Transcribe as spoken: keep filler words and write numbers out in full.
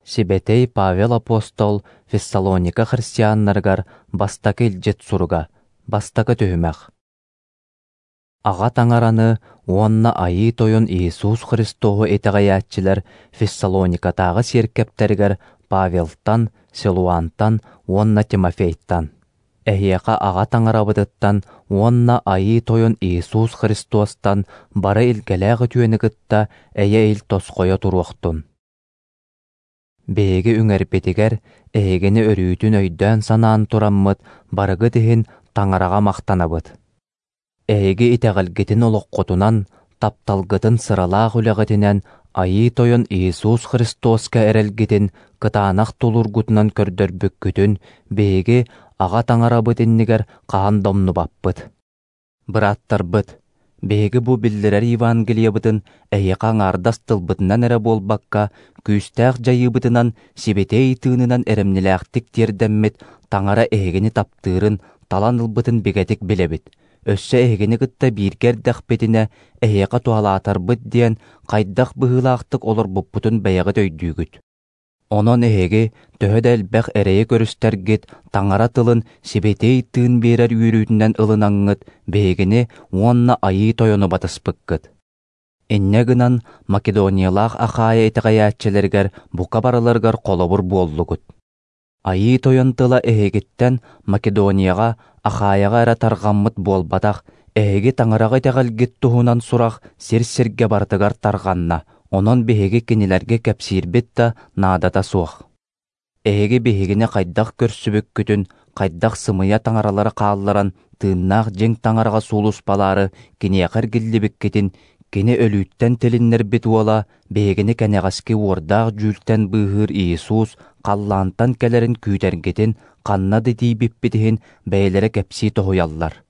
Сибетей Павел Апостол Фессалоника христианнаргар бастакы илжет суруга, бастакы түһүмэх. Аға таңараны уонна айы тойон Иисус Христоху этеғаятчылар Фессалоникатағы серкептерігер Павелтан, Силуантан, уонна Тимофейттан. Эхияқа аға таңарабыдыттан уонна айы тойон Иисус Христостан бары илгеләғы түйенігітта әйе ил тосқойо туруқтун. Беги үңерпетигер эйгени өрүүтүн өйдөн санаан тураммыт барыгы тиһин таңараға мақтанабыт. Эйги итеғалгетин олоққотунан тапталгытын сыралаах үлэгетинен айы тойон Иисус Христоска эрелгитин кытаанах тулургутунан көрдөрбүккүтүн беги аға таңарабытиннигер каан домнубаппыт. Быраттарбыт. Беги бу биллерер Евангелиябытын эйе каңардас тылбытынан эре болбакка күүстәэх жайыбытынан сибетей тыынынан эремнилээхтик тиердэммит таңара эйгени таптыырын талан ылбытын бигетик билебит. Өссө эйгени кытта бииргердэхпетине эйеқа туалаатарбыт диэн кайдах быһыылаахтык олор буппутун бэйэҕит өйдүүгүт. Онон эһеги төһөдө элбэх эрейи көрүстэргит таңара тылын сибетей тыын биэрэр үүрүүтүнэн ылынаҥҥыт бэйэгини уонна айыы тойону батыспыккыт. Инне гынан Македониялаах Ахая итеғаятчыларгар бука барыларгар колобур буоллугут. Айыы тойон тыла эһегиттен Македонияға Ахаяға эра тарғаммыт буолбатах эһеги таңарага итеғалгит туһунан сурах сир-сирге бартыгар тарғанна. Онон биһиги кинилерге кэпсиирбит да наадата суох. Эһиги биһигини хайдах көрсүбүккүтүн, хайдах сымыя таңаралары каалларан, тыыннаах жең таңарага суулуспалаары киниэхэр гиллибиккитин, кини өлүүттэн тилиннер бит уола, биһигини кэнэҕаски уордаах жүүлтэн быыһыыр Иисус, қаллаантан кэлэрин күүтэргитин, канна дитии биппитиһин бэйэлэри кэпсии тоһуяллар.